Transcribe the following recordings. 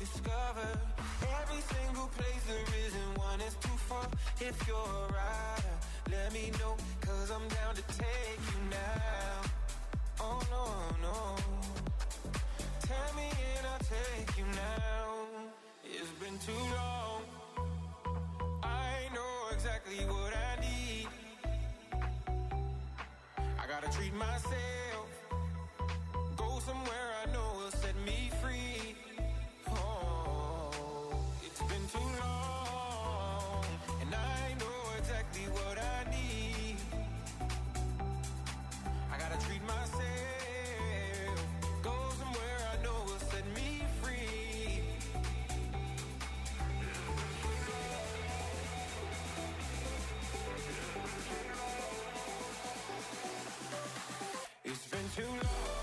discover every single place there isn't one is too far. If you're a rider, let me know, 'cause I'm down to take you now. Oh no, no. Tell me and I'll take you now. It's been too long. I know exactly what I need. I gotta treat myself. Go somewhere I know will set me free. Oh, it's been too long, and I know exactly what I need. I gotta treat myself. Go somewhere I know will set me free. It's been too long.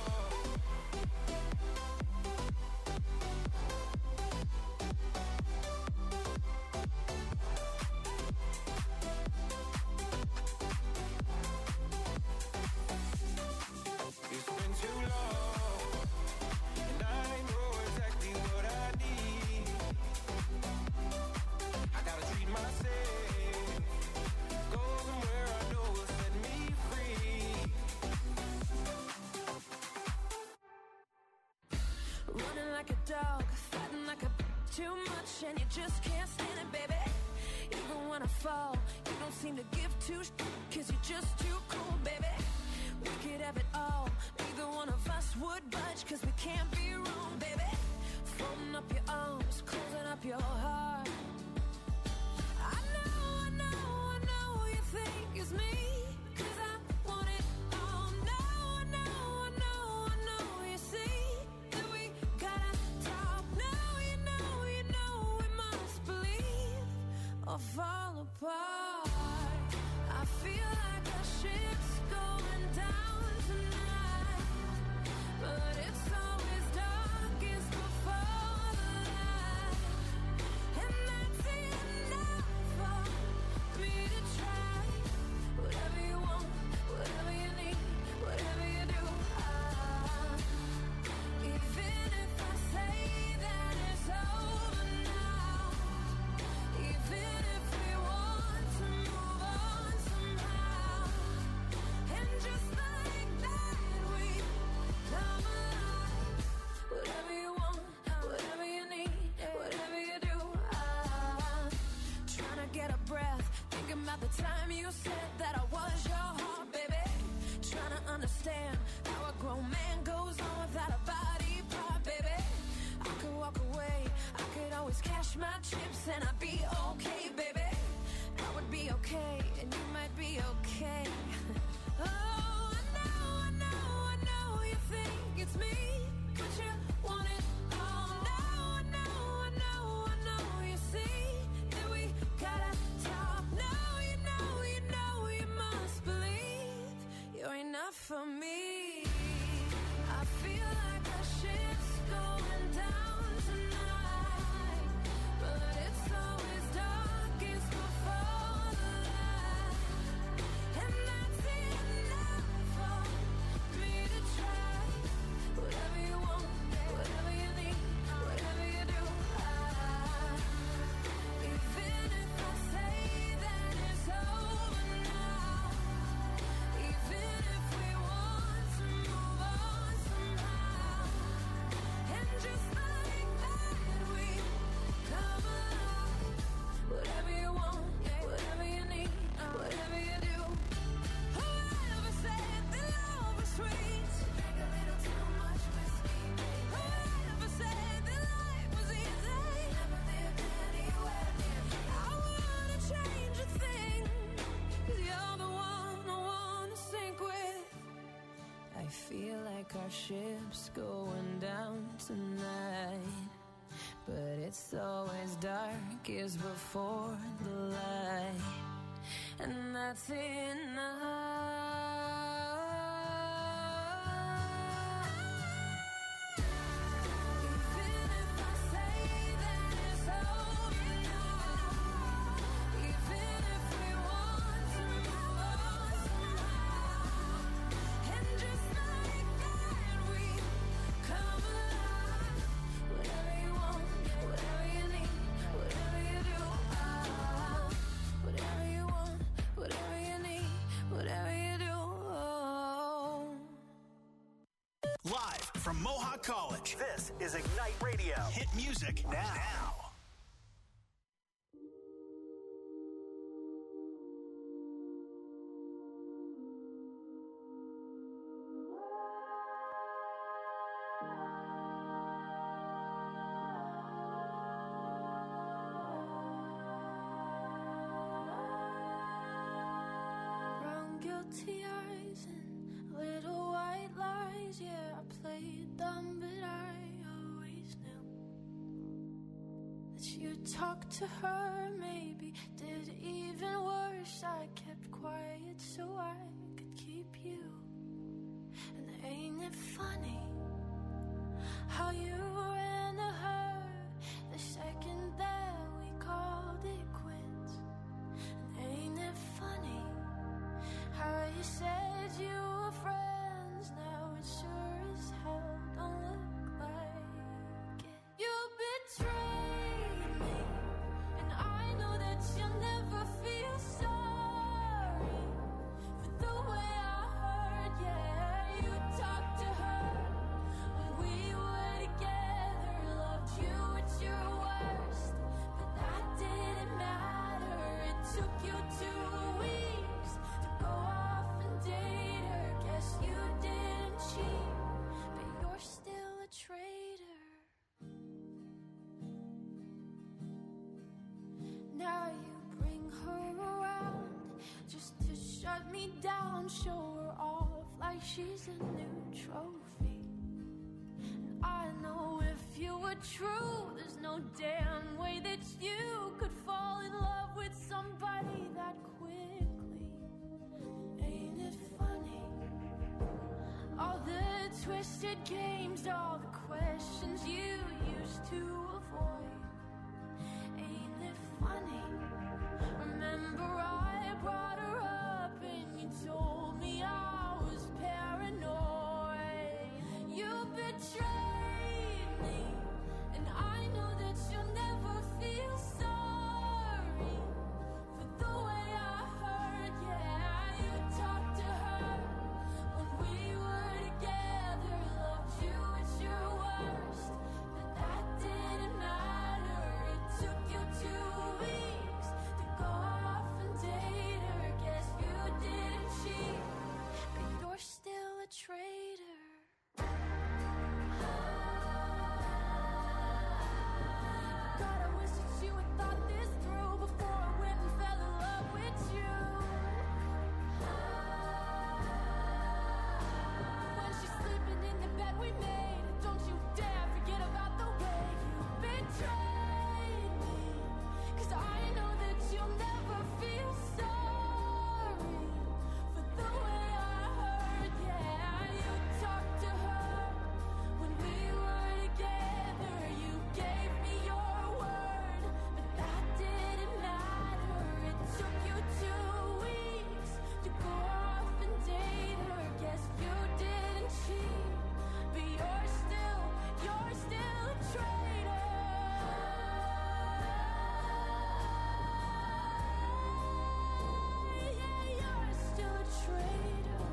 Too much and you just can't stand it, baby. Even when I fall, you don't seem to give two cause you're just too cool, baby. We could have it all, neither one of us would budge, cause we can't be wrong, baby. Folding up your arms, closing up your heart. I know you think it's me. Or fall apart. I feel like the ship's going down tonight, but it's always darkest before the light, and that's enough for me to try. Whatever you want, whatever you need, whatever you do, even if I say that it's over now, even about the time you said that I was your heart, baby. Trying to understand how a grown man goes on without a body part, baby. I could walk away, I could always cash my chips and I'd be okay, baby. I would be okay and you might be okay. Oh, I know you think it's me, but you want it all. No, I know you see that we gotta talk. No, you're enough for me. I feel like the ship's going down tonight, but it's always darkest before the light, and that's enough for me to try. Whatever you want, whatever you need, whatever you do, even if I say that it's over now, even if we want to move on somehow, and just like that we come alive. Whatever you want, whatever you need, whatever you do. Whoever said that love was sweet? Drink a little too much whiskey, baby. Whoever said that life was easy? Never lived anywhere near me. I wouldn't change a thing, 'cause you're the one I wanna sink with. I feel like our ship's going down tonight, but it's always darkest before the light, and that's enough. Even if I say that it's over now, even if we want to move on somehow, and just like that we come alive. Whatever you want, is Ignite Radio. Hit music now. Brown guilty eyes and little white lies. Yeah, I played dumb, but I always knew that you talked to her. Maybe did even worse. I kept quiet so I could keep you. And ain't it funny how you ran to her the second that we called it quits? And ain't it funny how you said you were friends? Now it sure as hell don't look like it. You betrayed me, and I know that you'll never feel sorry for the way I heard. Yeah, you talked to her when we were together, loved you at your worst, but that didn't matter. It took you 2 weeks to go off and date her. Guess you didn't cheat, but you're still a traitor. Now you bring her around just to shut me down, show her off like she's a new trophy. And I know if you were true, there's no damn way that you could fall in love with somebody that quickly. Ain't it funny? All the twisted games, all the questions you used to avoid. Ain't it funny? Remember I brought her up and you told me I was paranoid. You betrayed me, and I know that you'll never feel sorry for the way I heard. Yeah, you talked to her when we were together, loved you at your worst, but that didn't matter. It took you 2 weeks to go off and date her. Guess you didn't cheat, but you're still a traitor. God, I wish that you had thought this through before I went and fell in love with you. When she's sleeping in the bed we made, don't you dare forget about the way you betrayed me. 'Cause I know that you'll never feel sorry for the way I heard. Yeah, you talked to her when we were together. You gave me your word, but that didn't matter. It took you 2 weeks to go off and date her. Guess you didn't cheat, but you're still a traitor. Yeah, you're still a traitor.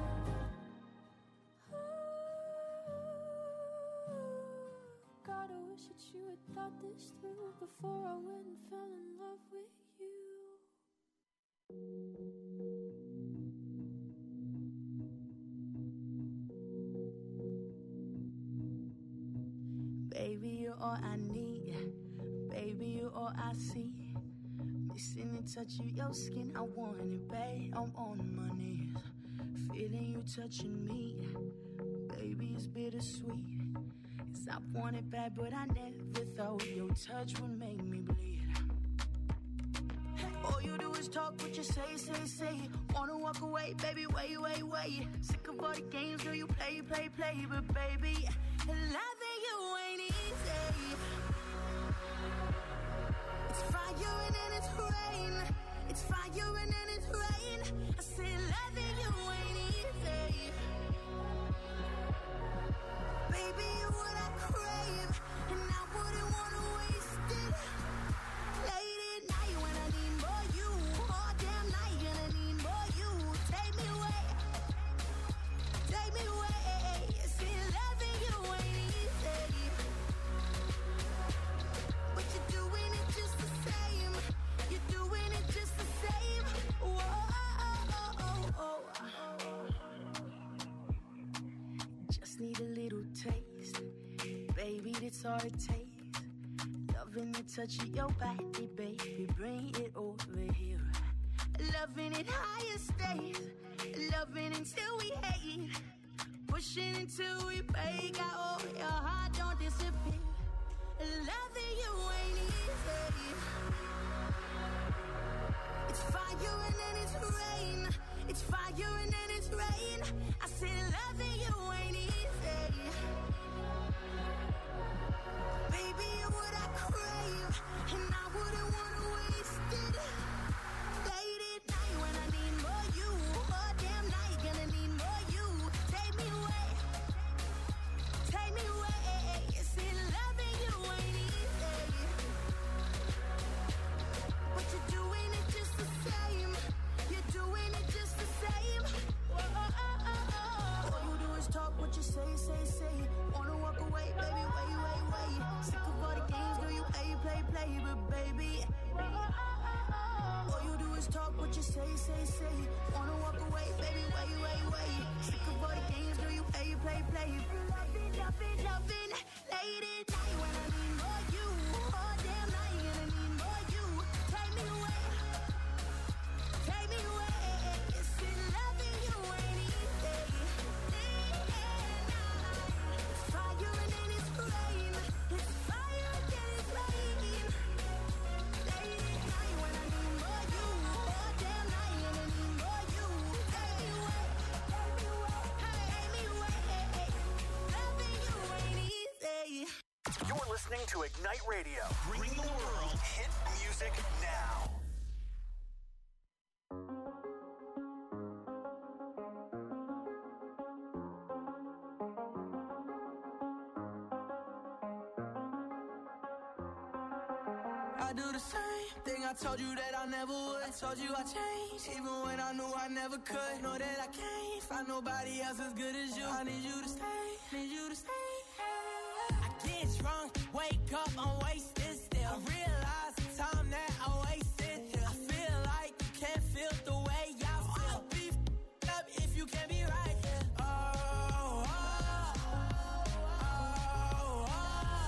God, I wish that you had thought this through before I went and fell in love with you. Baby, you're all I need. Baby, you're all I see. Missing the touch of your skin, I want it, babe. I'm on my knees, feeling you touching me. Baby, it's bittersweet. 'Cause I want it bad, but I never thought your touch would make me bleed. All you do is talk what you say. Wanna walk away, baby, wait. Sick of all the games, girl, you play. But baby, loving you ain't easy. It's fire and then it's rain. It's fire and then it's rain. I say loving you ain't easy. Baby, you're what I crave, and I wouldn't wanna waste it. Late at night when I need more you, all damn night and I need more you. Take me away. See, loving you ain't easy. just need a little taste. Baby, that's all it takes. Loving the touch of your body, baby, bring it over here. Loving it higher stays. Loving until we hate. Pushing until we break out. Your heart don't disappear. Loving you ain't easy. It's fire and then it's rain. It's fire and then it's rain. I said loving you ain't easy. Baby, you're what I crave, and I wouldn't wanna waste it. Late at night when I need more you. All damn night gonna need more you. Take me away. Take me away. You see, loving you ain't easy. But you're doing it just the same. You're doing it just the same. All you do is talk what you say, say, say. Wanna walk away, baby, wait, wait, wait. Sick of all the games, girl, you play, play, play. But baby, all you do is talk what you say, say, say. Wanna walk away, baby, wait, wait, wait. Sick of all the games, girl, you play, play, play. Loving, loving, loving. Late at night when I need more you. All damn night gonna need more you. Take me away. Take me away. It's in loving you ain't easy. It's fire and then it's rain. It's fire and then it's rain. Late at night when I need more you. All damn night gonna need more you. Take me away. Take me away. Take me away. Loving you ain't easy. You're listening to Ignite Radio. Bring the world hit music now. I do the same thing I told you that I never would. I told you I changed, even when I knew I never could. Know that I can't find nobody else as good as you. I need you to stay, need you to stay. I get drunk, wake up, I'm wasted still. I realize the time that I wasted here. I feel like you can't feel the way I feel. I'll be f***ed up if you can't be right here. Oh, oh, oh, oh,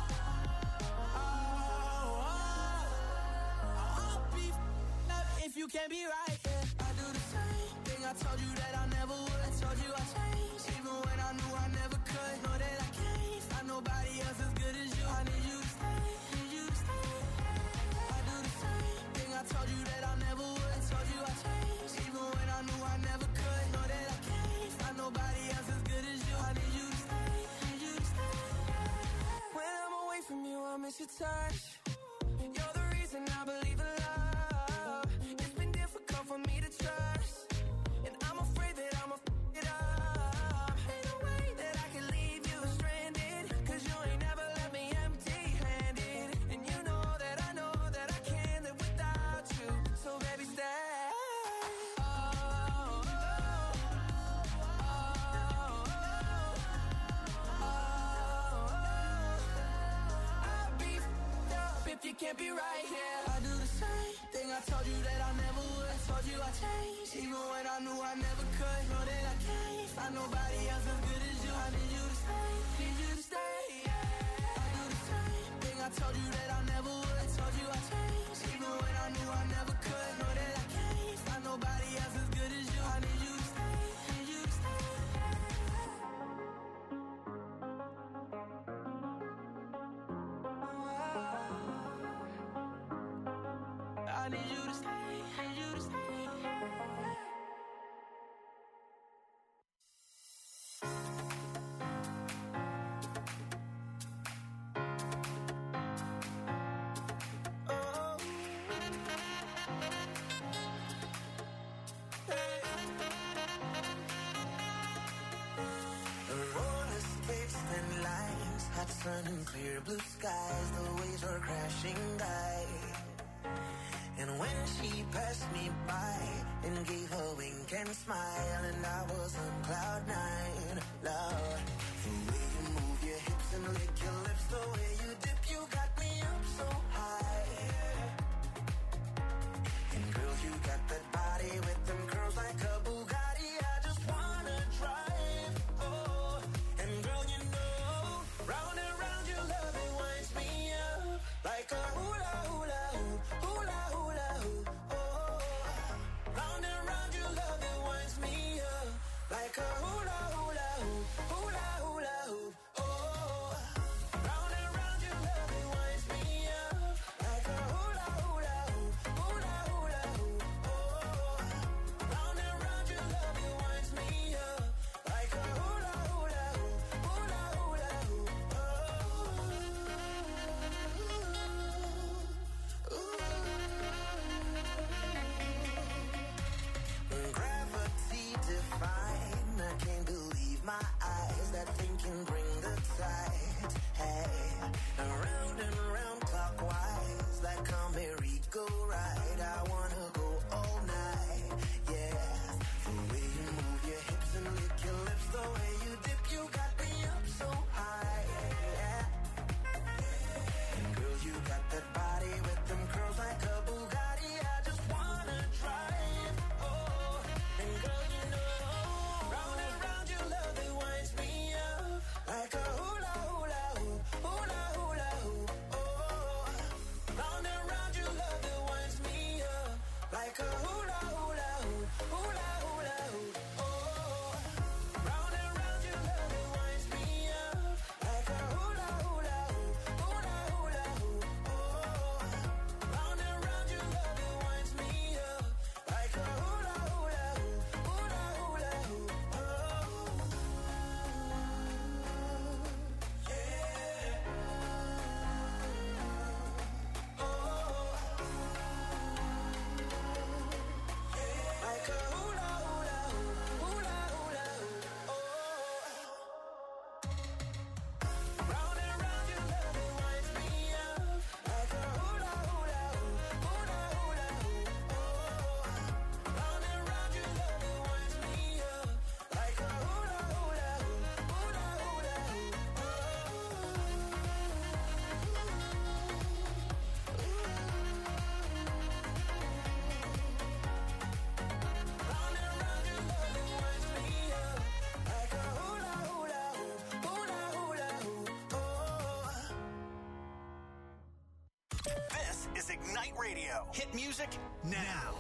oh, oh. I'll be f***ed up if you can't be right here. I do the same thing I told you that I never would. I told you I changed, even when I knew I never could. Know that I can't find nobody else as good as you. I need you to stay, need you to stay. I do the same thing I told you that I never would. I told you I changed, even when I knew I never could. Know that I can't find nobody else as good as you. I need you to stay, need you to stay. When I'm away from you, I miss your touch. You're the reason I believe in love. It's been difficult for me to trust, and I'm afraid that I'ma f*** it up. Ain't no way that I can leave you stranded, 'cause you ain't never left me empty-handed. And you know that I can't live without you. So baby, stay. Oh, oh, oh, oh, oh. I'll be f***ed up if you can't be right here. I do the same thing I told you that I never would. I told you I changed, even when I knew I never could. Know that I can't find nobody else as good as you. I need you to stay, need you to stay. I do the same thing I told you that I never would. I told you I changed, even when I knew I never could. Know that I can't find nobody else as good as you. I need you to stay, need you to stay. I need you to stay, need you to stay. Roller skates and lights, hot sun and clear blue skies. The waves were crashing by, and when she passed me by and gave a wink and smile, and I was on cloud nine. Love, the way you move your hips and lick your lips, the way you dip, you got me up so high. And girl, you got that body with them curls like a Bugatti. I just wanna drive. Oh, and girl, like a hula hula hoop, hula hula hoop. Oh, round and round your love it winds me up like a hula hula hoop, hula hula hoop. Oh, round and round your love it winds me up like a hula hula hoop, hula hula hoop. Oh, round and round your love it winds me up like a hula hula hoop, hula hula hoop. Gravity define, I can't believe my eyes. That thing can bring the tide. Hey, around and around clockwise, like a merry-go-ride. I wanna go all night, yeah. The way you move your hips and lick your lips, the way you dip, you got me up so high, yeah. And girl, you got that body with them curls like a Bugatti. I just wanna drive, oh. And girl, you know, round and round your love it winds me up like a hula hula hoop, hula hula hoop. Oh, round and round your love it winds me up like a hula hula hoop, hula hula hoop. Oh, round and round your love it winds me up like a hula hula hoop, hula hula hoop. Oh, round and round your love it winds me up like a hula hula hoop, hula hula hoop. Like a hula hula hoop, hula hula hoop. Oh, round and round your love it winds me up like a hula hula hoop, hula hula hoop. Oh, round and round your love it winds me up like a hula hula hoop, hula hula hoop. Round and round your love it winds me up like a hula hula hoop, hula hula hoop. Oh. This is Ignite Radio. Hit music now.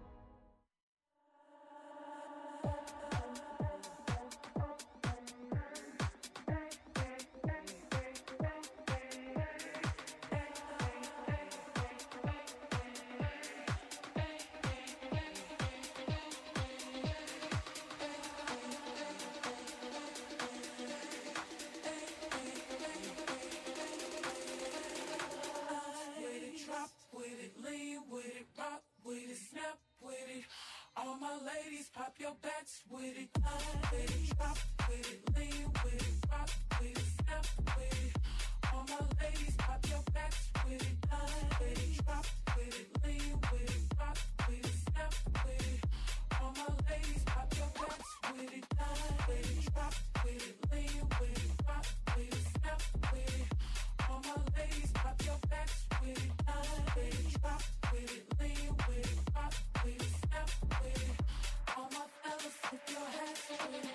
With it, drop with it, lean with it, rock with it, snap with it. All my ladies, pop your backs with it. With it, drop with it, lean with it, rock with it, snap with it. All my ladies, pop your backs with it. With it, drop with it, lean with it, rock with it, snap with it. All my ladies, pop your backs with it. With it, drop with it, lean with it, rock with it, snap with it. All my ladies, pop your backs with it. With it, drop with it, lean with it, rock with it, snap with it. All my fellas, put your hands with it.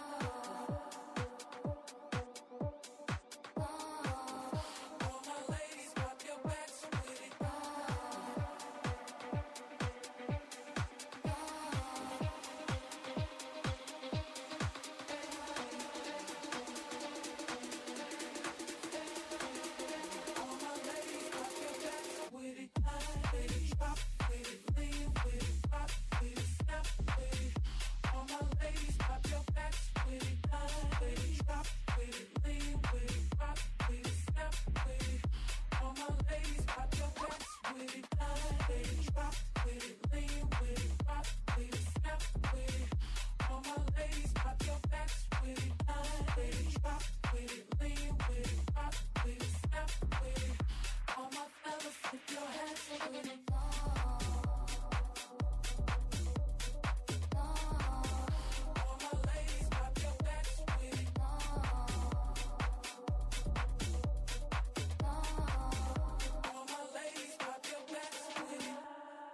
All my ladies, pop your backs with it. All my ladies, pop your backs with it. With it, drop with it, lean with it, rock with it, snap with it. All my ladies, pop your backs with it. With it, drop with it, lean with it, rock with it, snap with it. All my ladies, pop your backs with it. With it, drop with it, lean with it, rock with it, snap with it. All my ladies, pop your backs with it. With it, drop with it, lean with it, rock with it, snap with it. All my fellas, put your hands with it. All my ladies, pop your backs with it. All my ladies, pop your backs with it.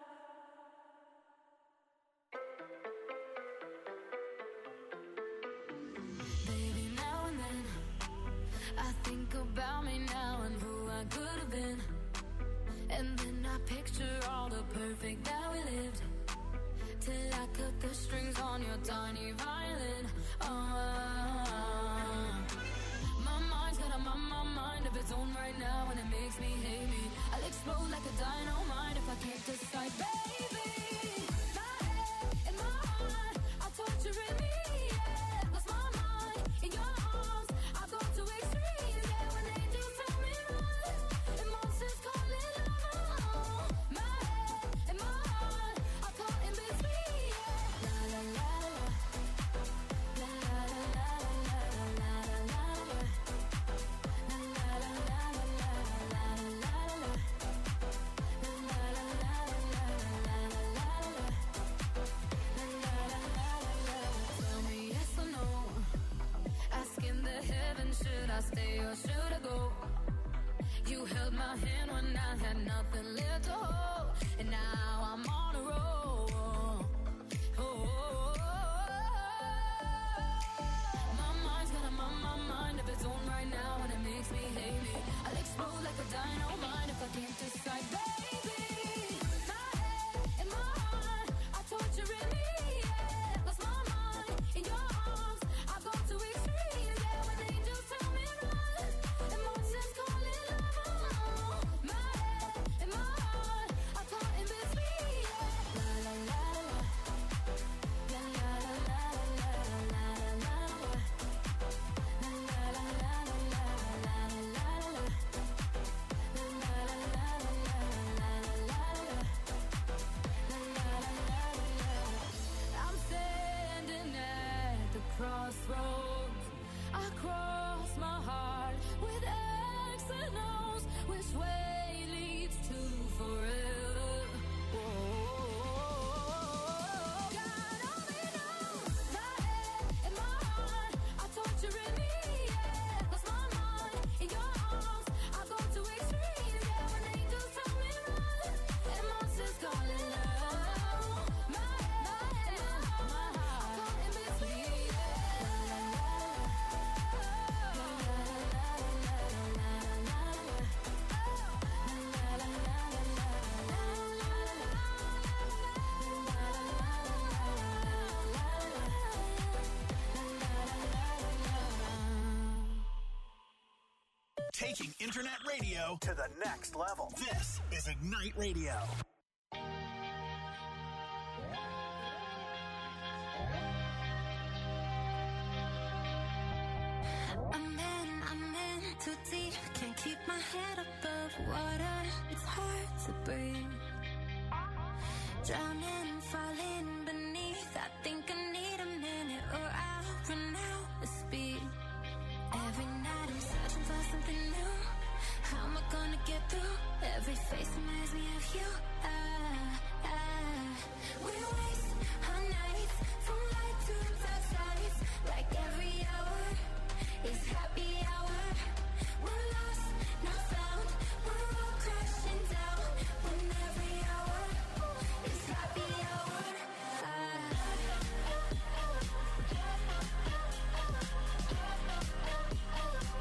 Baby, now and then I think about me now and who I could have been. picture all the perfect that we lived, till I cut the strings on your tiny violin. My mind's got a mind of its own right now, and it makes me hate me. I'll explode like a dynamite if I can't decide, baby. My head and my heart are torturing me, yeah. Lost my mind in your arms, I go to extremes, yeah. When angels tell me run, and monsters call it love. My head and my heart are caught in between, yeah. La la la la, la la la la la la la la. Tell me yes or no, asking the heavens, should I stay or should I go? You held my hand when I had nothing left to hold, and now I'm on a roll. My mind's got a mind of its own right now, and it makes me hate me. I'll explode like a dynamite if I can't decide, baby. My head and my heart are torturing me, yeah. Lost my mind in your arms, I go to extremes, yeah. When angels tell me run, and monsters call it love. My head and my heart are caught in between, yeah. La la la la, la la la la la la la la. I'm standing at the crossroads. I cross my heart with X and O's. Which way leads to forever? God only knows. My head and my heart are torturing me, yeah. Lost my mind in your arms, I go to extremes, yeah. When angels tell me run, and monsters call it love. My head and my heart are caught in between, yeah. La la la la la la la la. Taking internet radio to the next level. This is Ignite Radio. I'm in too deep, can't keep my head above water. It's hard to breathe. Drowning, falling beneath. I think I need a minute or I'll run out of speed. Every night I'm searching for something new. How am I gonna get through? Every face reminds me of you. We waste our nights from light to dark sides. Like every hour is happy hour. We're lost, not found. We're all crashing down. When every hour is happy hour.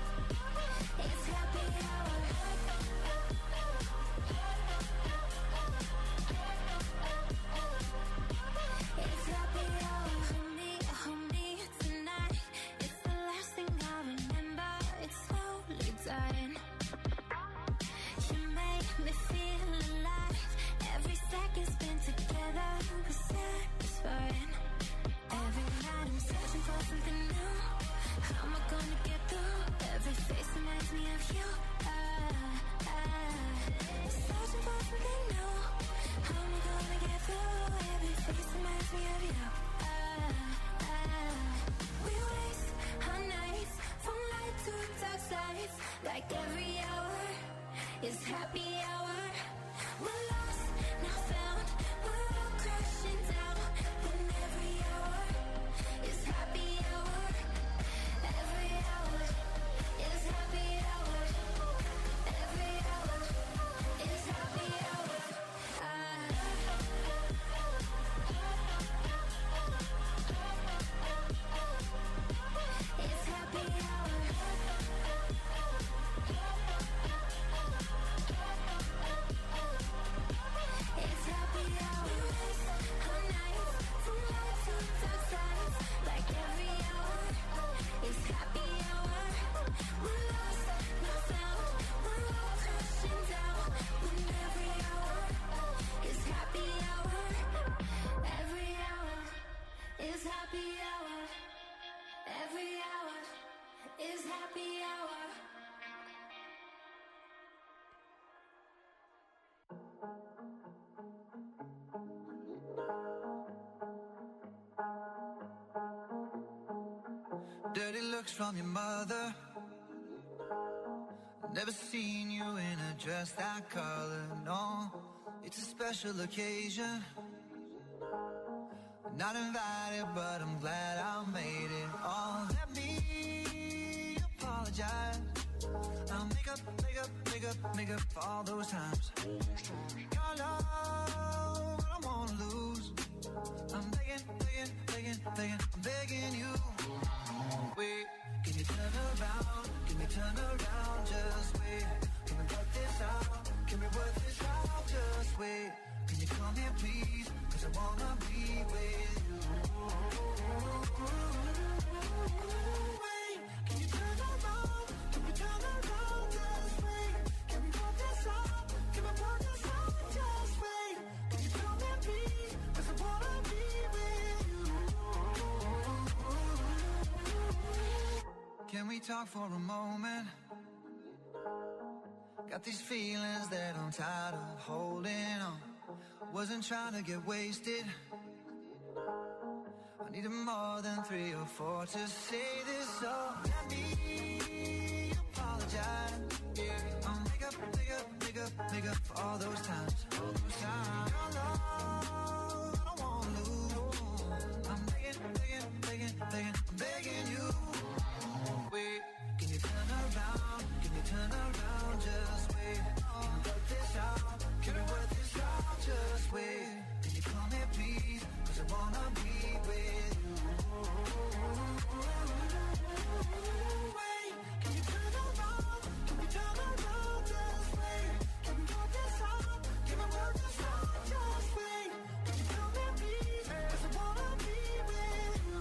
It's happy hour. looks from your mother. Never seen you in a dress that color, no. It's a special occasion. Not invited, but I'm glad I made it. Oh, let me apologize. I'll make up for all those times. Your love, I don't wanna lose. I'm begging, I'm begging you. Wait, can you turn around? Can you turn around? Just wait. Can we work this out? Can we work this out? Just wait. Can you come here, please? 'Cause I wanna be with you. Wait, can you turn around? Can we turn around? Just wait. Can we work this out? Can we work this out? Just wait. Can you come here, please? 'Cause I wanna be with you. Can we talk for a moment? Got these feelings that I'm tired of holding on. Wasn't trying to get wasted. I needed more than 3 or 4 to say this, so let me apologize. Yeah, I'll make up for all those times. Your love, I don't wanna lose. I'm begging you. Wait, can you turn around? Can you turn around? Just wait. Can we work this out? Can we work this out? Just wait. Can you come here, please? 'Cause I wanna be with you. Wait, can you turn around? Can we turn around? Just wait. Can we work this out? Can we work this out? Just wait. Can you come here, please? 'Cause I wanna be with you.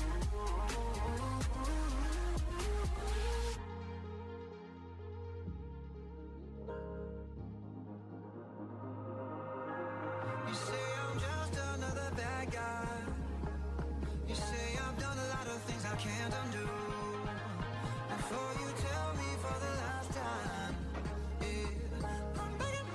You say I'm just another bad guy. You say I've done a lot of things I can't undo. Before you tell me for the last time, yeah, I'm begging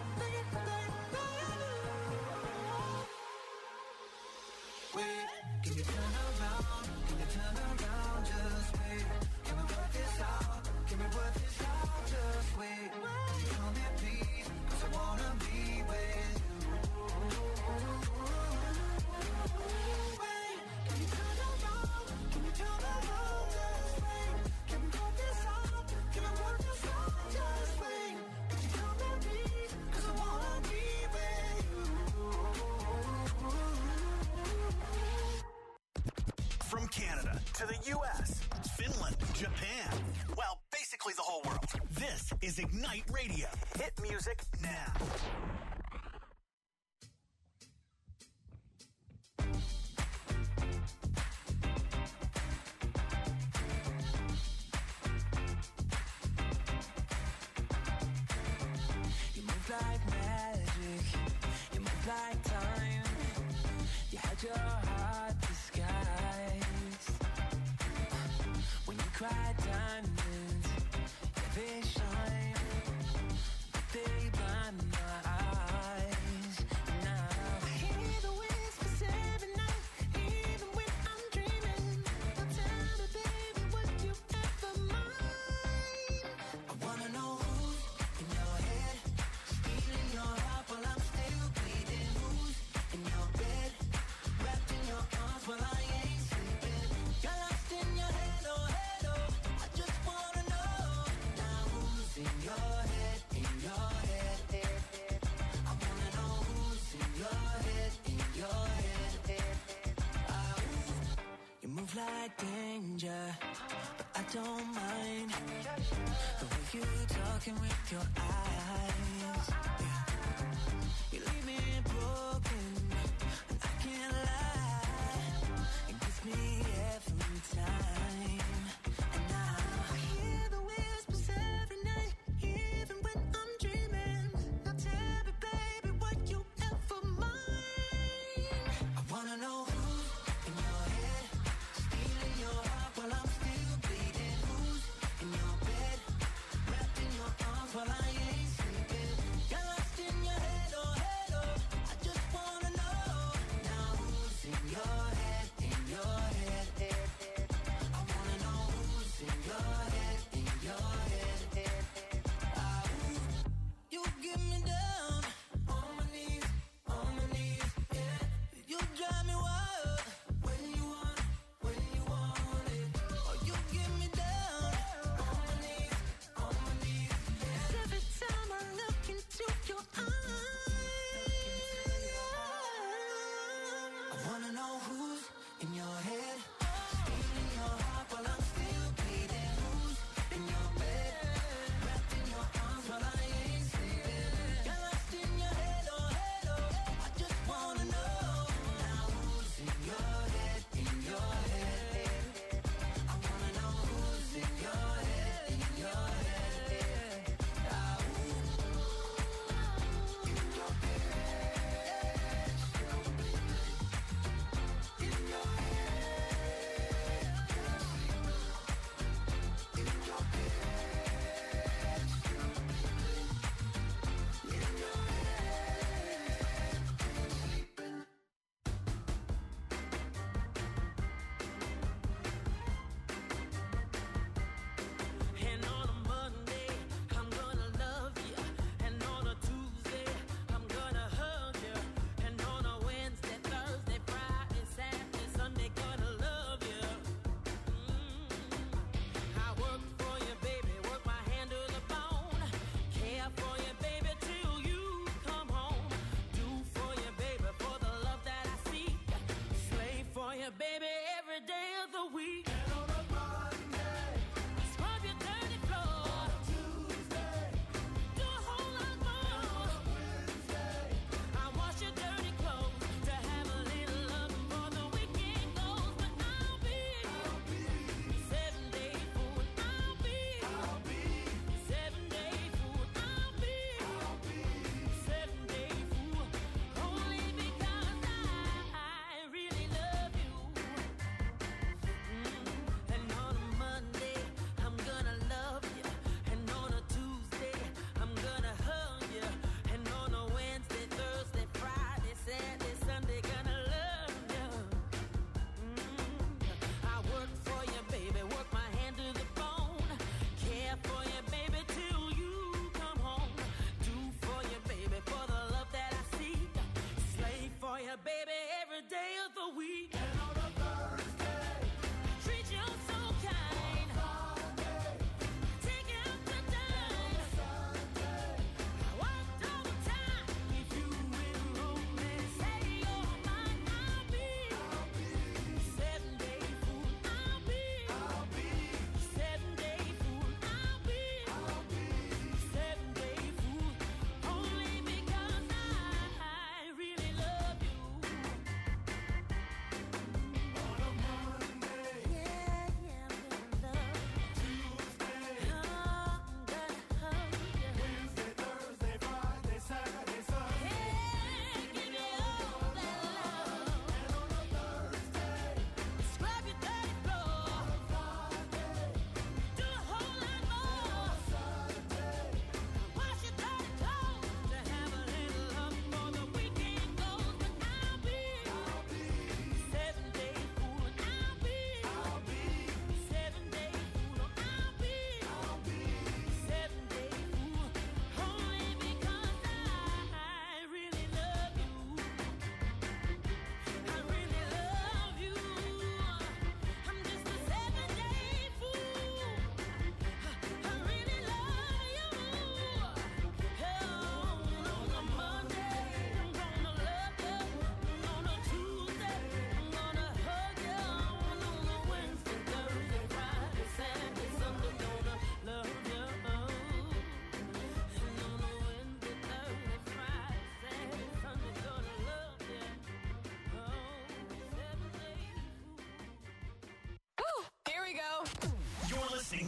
you. Wait, can you turn around? Can you turn around? Just wait. Can we work this out? Can we work this out? Just wait. Can you come here, please? 'Cause I wanna be with you. Wait, can you turn around? Can you turn around? Just wait. Can we work this out? Can we work this out? Just wait. Can you come here, please? 'Cause I wanna be with you. From Canada to the U.S., Finland, Japan. Well, basically the whole world. This is Ignite Radio. Hit music now. You move like magic, you move like time. You had your heart disguised. When you cry diamonds, yeah, they shine, but they blind my eyes. Now I hear the whispers every night, even when I'm dreaming. Now tell me, baby, would you ever mind? I wanna know who's in your head, stealing your heart while I'm still bleeding. Who's in your bed, wrapped in your arms while I ain't sleeping. You're lost in your head, oh, I just wanna know. Now who's in your head, in your head? I wanna know who's in your head, in your head. You move like danger, but I don't mind the way you talking with your eyes. Yeah. You leave me broken, and I can't lie. It gets me every time. And now I hear the whispers every night, even when I'm dreaming. Now tell me, baby, would you ever mind? I wanna know who's in your head, stealing your heart while I'm still bleeding. Who's in your bed, wrapped in your arms while I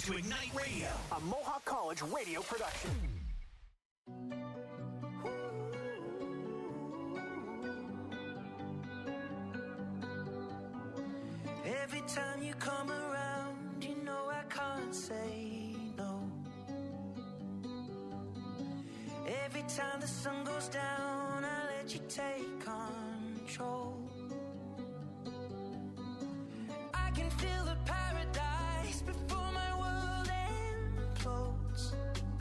to Ignite Radio, a Mohawk College radio production. Every time you come around, you know I can't say no. Every time the sun goes down, I let you take control. I can feel the paradise before my world implodes.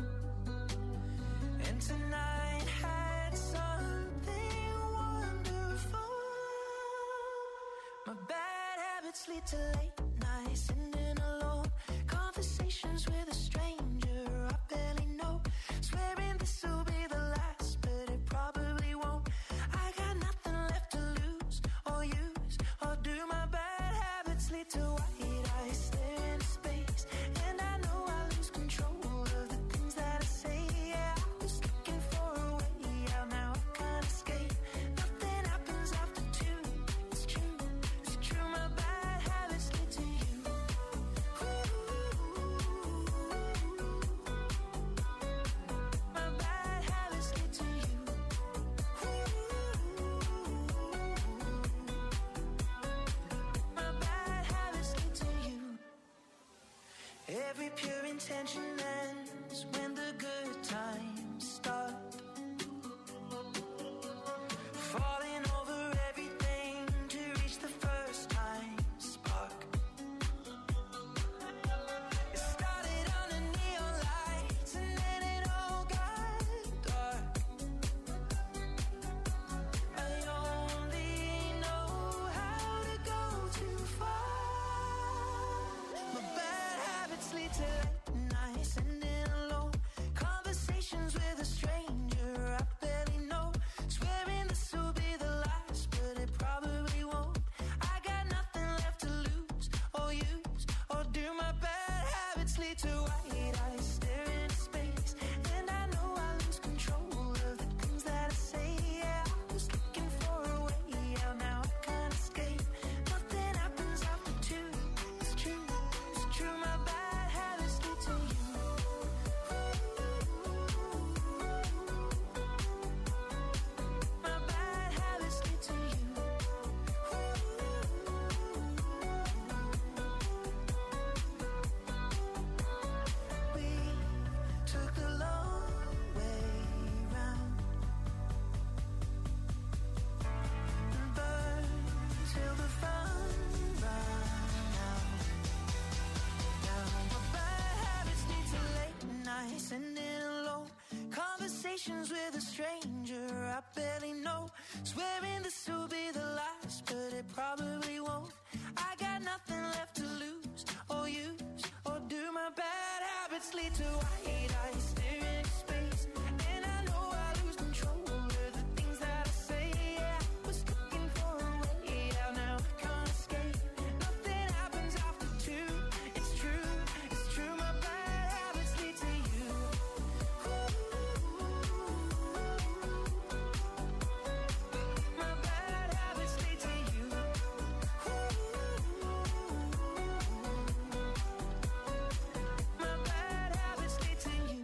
And tonight had something wonderful. My bad habits lead to late nights, sitting alone, conversations with a stranger I barely know, swearing this will be the last, but it probably won't. I got nothing left to lose or use or do. My bad habits lead to white eyes staring into space, and I know I lose control of the things that I say. Yeah, I was looking for a way out, now I can't escape. Nothing happens after two. It's true, it's true. My bad habits lead to you. My bad habits lead to you. My bad habits lead to you. Every pure intention ends when the good times start. Falling over everything to reach the first time spark. It started under neon lights and then it all got dark. I only know how to go too far. My bad habits lead to late nights, sitting alone, conversations with a stranger I barely know, swearing this will be the last, but it probably won't. I got nothing left to lose or use or do. My bad habits lead to white eyes staring into space, and I know I lose control of the things that I say. Yeah, I was looking for a way out, now I can't escape. Nothing happens after two. It's true, it's true. My bad habits lead to you. My bad habits lead to you. We took the long way round and burned till the fun ran out. Now my bad habits lead to late nights, sitting alone, conversations with a stranger I barely know, swearing this will be the last, but it probably won't. I got nothing left to lose or use or do. My bad habits lead to white eyes staring into space, and I know I lose control of the things that I say. Yeah, I was looking for a way out, now I can't escape. Nothing happens after two. It's true, it's true. My bad habits lead to you. My bad habits lead to you. My bad habits lead to you.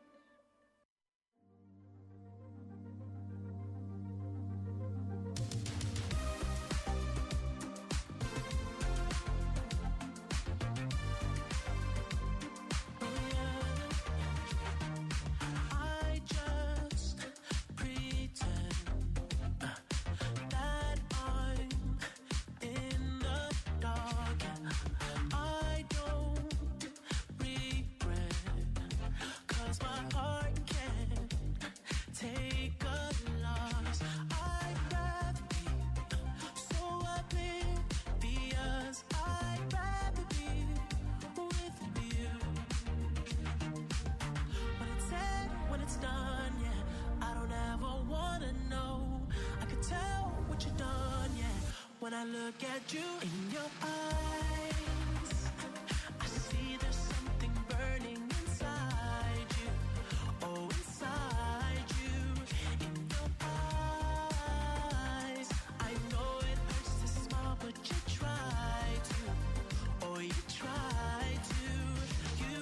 I just pretend that I'm in the dark. I don't regret, 'cause my heart can't take a loss. I'd rather be so oblivious. I'd rather be with you. When it's said, when it's done, yeah, I don't ever wanna know. I could tell what you've done, yeah, when I look at you in your eyes. I see there's something burning inside you. Oh, inside you, in your eyes. I know it hurts to smile, but you try to. Oh, you try to. You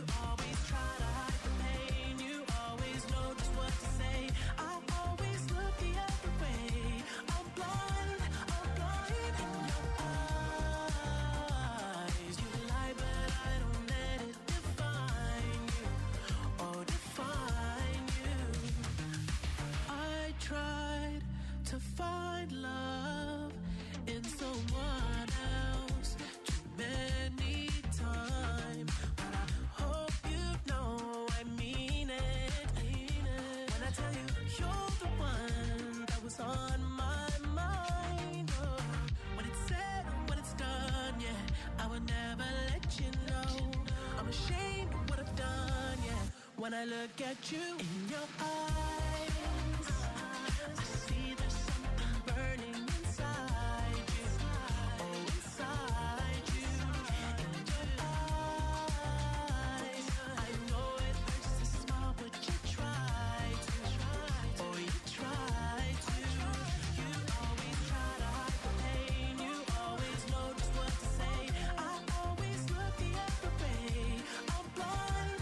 When I look at you in your eyes, I see there's something burning inside you. Oh, inside you. In your eyes, I know it hurts to smile, but you try to. Oh, you try to. You always try to hide the pain. You always know just what to say. I always look the other way. I'm blind.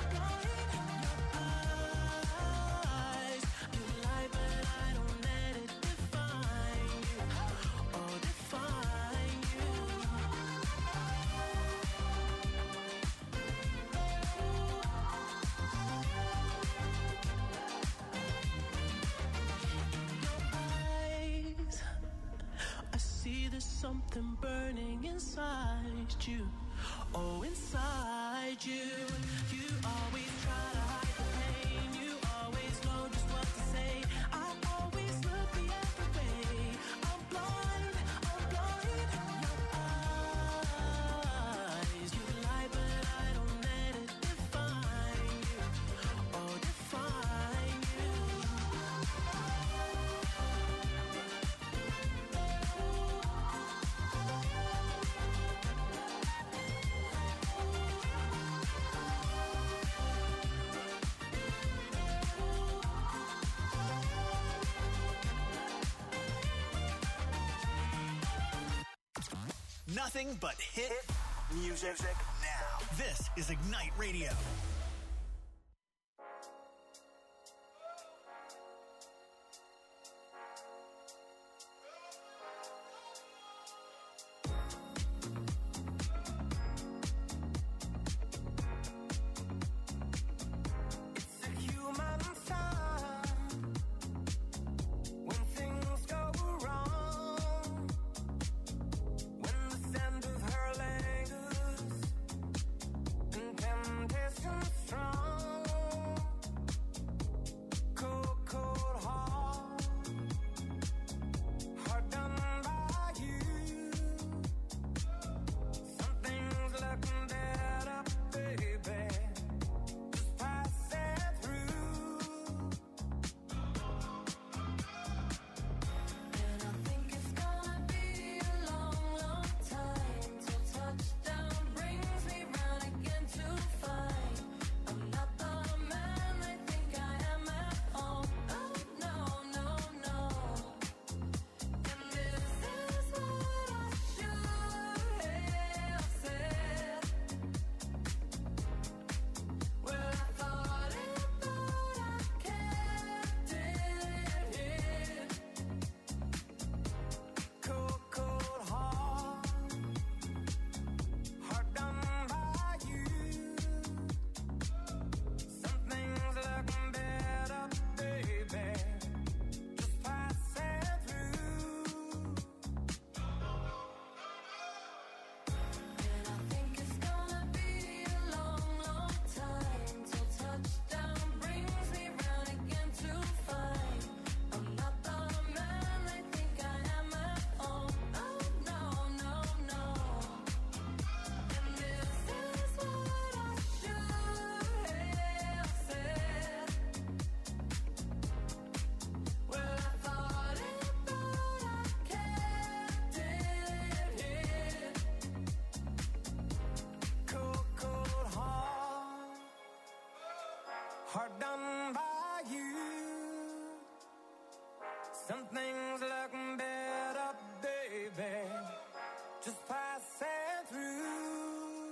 You lie, but I don't let it define you. Oh, define you. In your eyes, I see there's something burning inside you. Oh, inside you. You always try to hide the pain. You always know just what to say. I always look the other way. I'm blind. In your eyes. You lie, but I don't let it define you. Oh, define you. Nothing but hit music now. This is Ignite Radio. It's a human sign when things go wrong. When the scent of her lingers and temptation strong. Cold, cold heart, heart done by you. Something's looking better, baby. Just pass it through. And I think it's gonna be a long, long time till touchdown brings me round again to find I'm not the man I think I am at home. Oh no, no, no. And this is what I should have said. Well, I thought it, but I kept it hid. Cold, cold heart, heart done by you. Something's looking better, baby. Just pass it through. And I think it's gonna be a long, long time till touchdown brings me round again to find I'm not the man I think I am at home. Oh no, no, no. And this is what I should have said. Well, I thought it, but I kept it hid. Cold, cold heart, heart done by you. Something's looking better, baby. Just pass it through.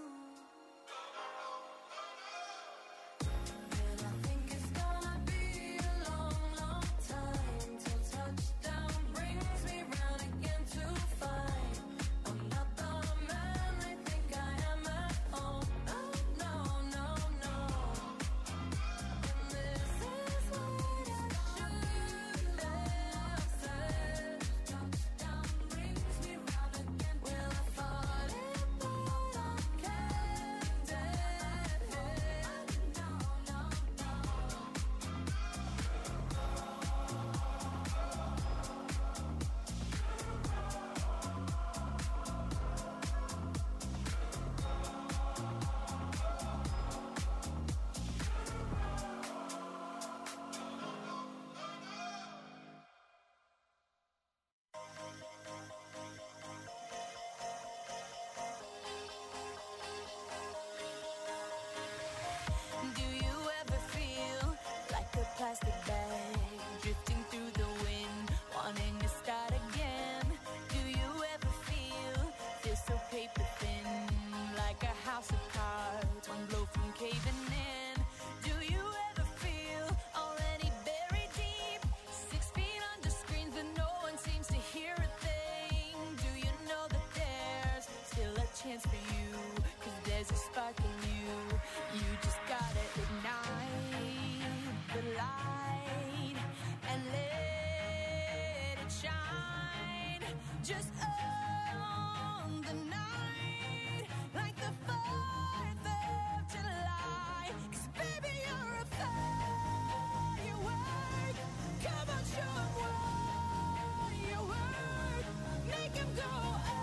And I think it's gonna be a long, long time till touchdown brings me round again to find I'm not the man I think I am at home. Oh no, no, no. And this is what I should have said. just on the night, like the 4th of July. 'Cause baby, you're a firework. Come on, show 'em what you work. Make 'em go,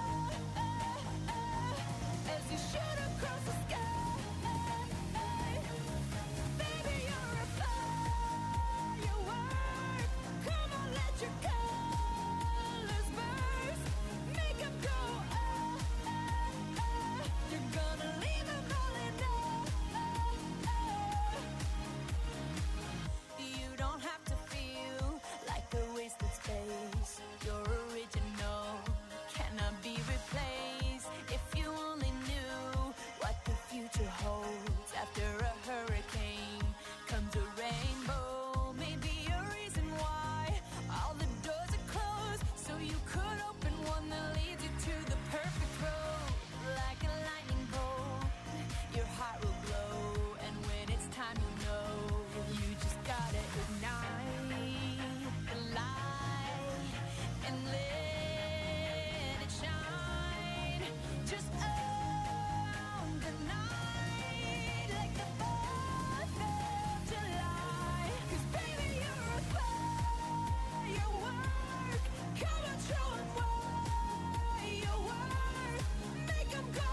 as you shoot across the sky. Baby, you're a firework. Come on, let your colors burst. Make 'em go, you're gonna leave 'em all in You don't have to feel like a wasted space. You're original, cannot be replaced. If you only knew what the future holds. After a hurricane comes a rainbow. Maybe a reason why all the doors are closed, so you could open one that leads you to the perfect road. Like a lightning bolt, your heart will glow, and when it's time, you know you just gotta ignite the light and let it shine. Just on the night, like the 4th of July. 'Cause baby, you're a firework. Come on, show 'em what you work. Make 'em go,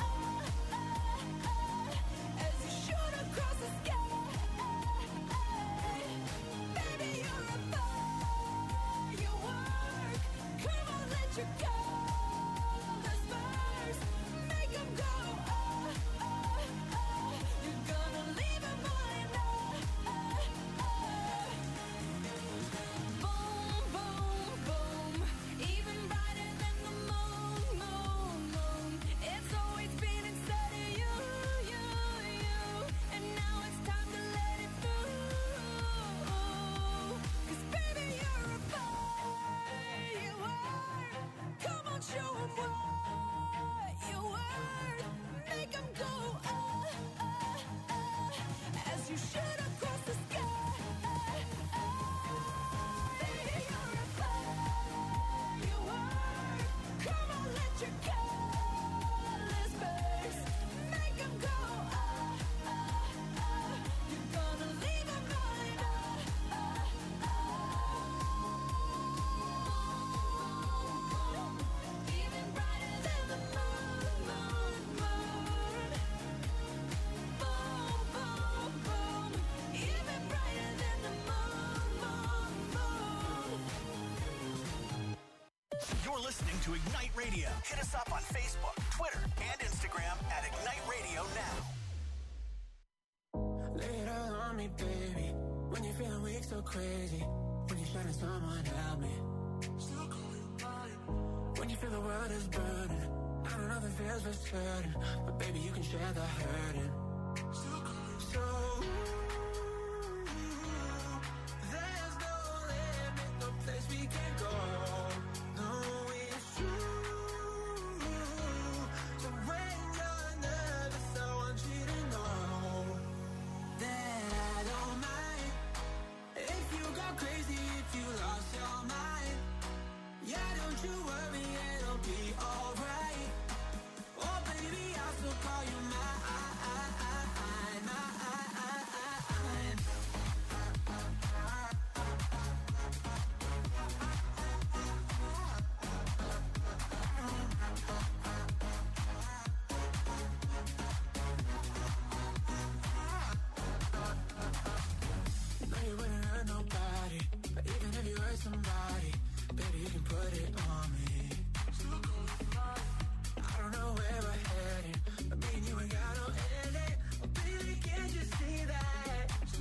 as you shoot across the sky. Baby, you're a firework. Come on, let your colors burst. Make 'em go, you're gonna leave 'em all in Boom, boom, boom. Even brighter than the moon, moon, moon. It's always been inside of you, you, you. And now it's time to let it through. 'Cause baby, you're a firework. Come on, show 'em what you work. Make 'em go, as you shoot across the sky. Baby, you're a firework. Come on, let your colors burst. Make 'em go, you're gonna leave 'em all in Even brighter than the moon, moon, moon. Boom, boom, boom. Even brighter than the moon, moon, moon. You're listening to Ignite Radio. Hit us up on Facebook, Twitter, and Instagram at Ignite Radio Now. Lay it all on me, baby. When you're feeling weak, so crazy. When you're shining, someone help me. When you feel the world is burning, I know nothing feels for certain, but baby, you can share the hurting. So there's no limit, no place we can go. No, it's true. So when you're nervous, I want you to know that I don't mind if you go crazy, if you lost your mind. Yeah, don't you worry, it'll be alright. Oh baby, I'll still call you mine. You know you wouldn't hurt nobody, but even if you hurt somebody, baby, you can put it on me. I don't know where we're headed, but me and you ain't got no ending. Oh, baby, can't you see that? So,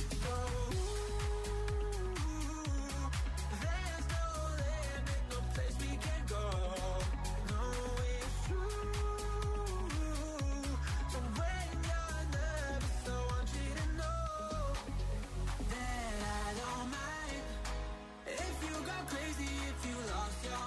there's no limit, no place we can go. No, it's true. So when you're nervous, I want you to know that I don't mind if you go crazy, if you lost your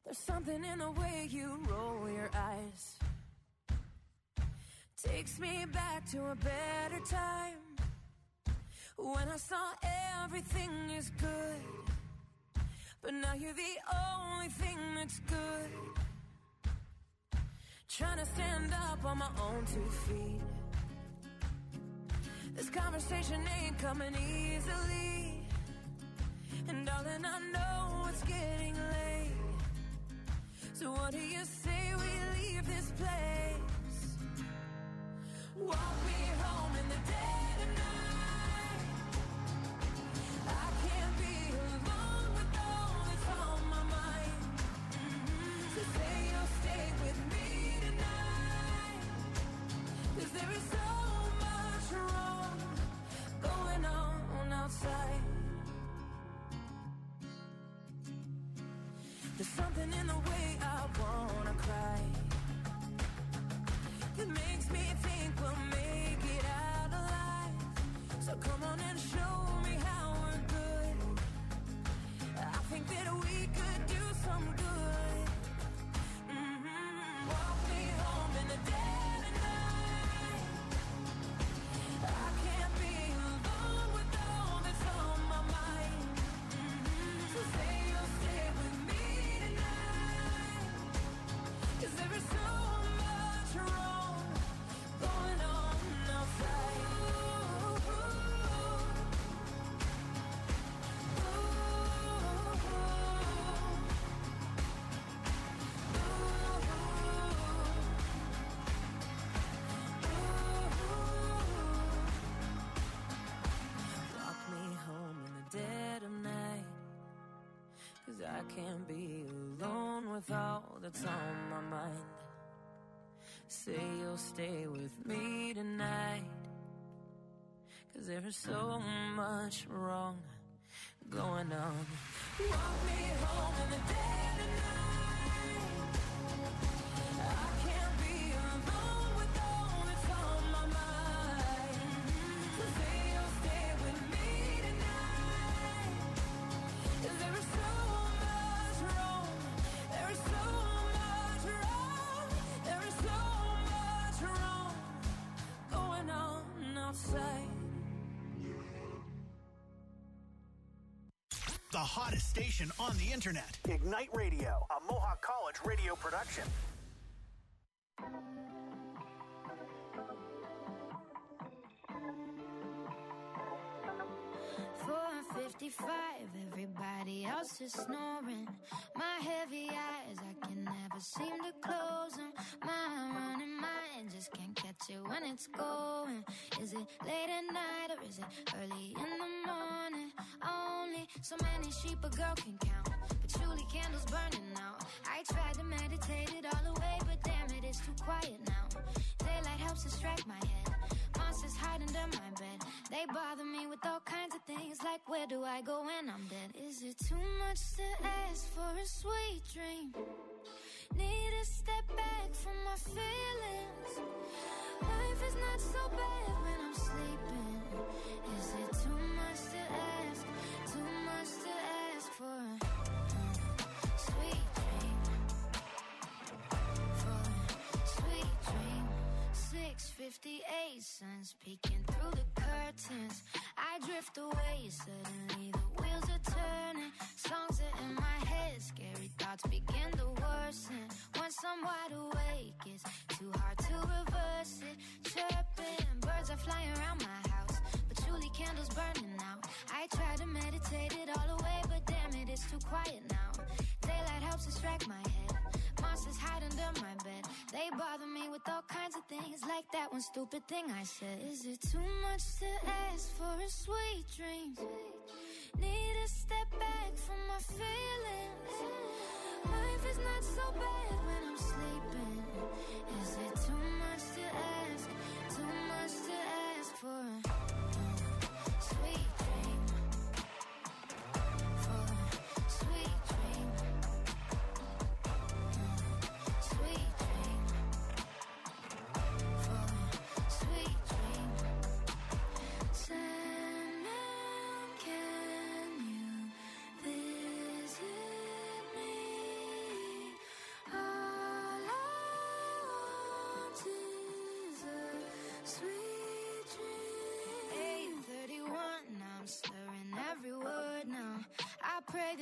There's something in the way you roll your eyes. Takes me back to a better time, when I saw everything is good. But now you're the only thing that's good. Trying to stand up on my own 2 feet. This conversation ain't coming easily. And darling, I know it's getting late. So what do you say we leave this place? Walk me home in the dead of night. I can't be alone with all that's on my mind. So say you'll stay with me tonight. 'Cause there is so much wrong going on outside. There's something in the way I wanna cry that makes me think we'll make it out alive. So come on and show me how we're good. I think that we could do some good. Walk me home in the dead of night. I can't be alone with all that's on my mind. So say you'll stay with me tonight. 'Cause there is so much wrong going on outside. Walk me home in the dead of night. 'Cause I can't be alone with all that's on my mind. Say you'll stay with me tonight. 'Cause there is so much wrong going on. Walk me home in the dead of night. I can't be alone with all that's on my mind. So say you'll stay with me tonight. 'Cause there is so much wrong. There is so much wrong. There is so much wrong going on outside. The hottest station on the internet. Ignite Radio, a Mohawk College radio production. 4:55, everybody else is snoring. My heavy eyes, I can never seem to close them. My running mind just can't catch it when it's going. Is it late at night or is it early in the morning? Only so many sheep a girl can count, patchouli candles burning out. I tried to meditate it all away, but damn it, it's too quiet now. Daylight helps distract my head. Monsters hide under my bed. They bother me with all kinds of things, like where do I go when I'm dead? Is it too much to ask for a sweet dream? Need to step back from my feelings. Life is not so bad when I'm sleeping. Is it too much to ask? Too much to ask for a sweet dream? For a sweet dream. 6:58, sun's peeking through the curtains. I drift away, suddenly the wheels are turning. Songs are in my head, scary thoughts begin to worsen. Once I'm wide awake, it's too hard to reverse it. Chirping, birds are flying around my house, patchouli candles burning out. I try to meditate it all away, but damn it, it's too quiet now. Daylight helps distract my head. Monsters hide under my bed. They bother me with all kinds of things, like that one stupid thing I said. Is it too much to ask for a sweet dream? Need to step back from my feelings. Life is not so bad when I'm sleeping. Is it too much to ask? Too much to ask for a sweet dream? For a sweet dream. Sweet dream. For a sweet dream. Sandman, can you visit me?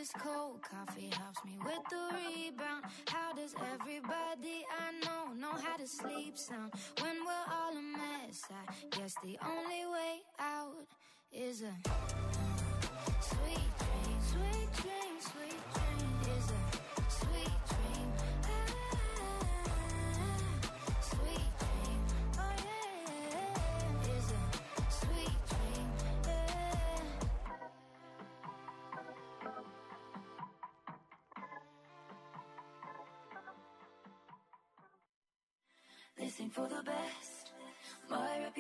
this cold coffee helps me with the rebound? How does everybody I know how to sleep sound? When we're all a mess, I guess the only way out is a sweet dream, sweet dream, sweet dream. Is a sweet dream, sweet dream. Oh yeah, is a sweet dream, Listen for the best.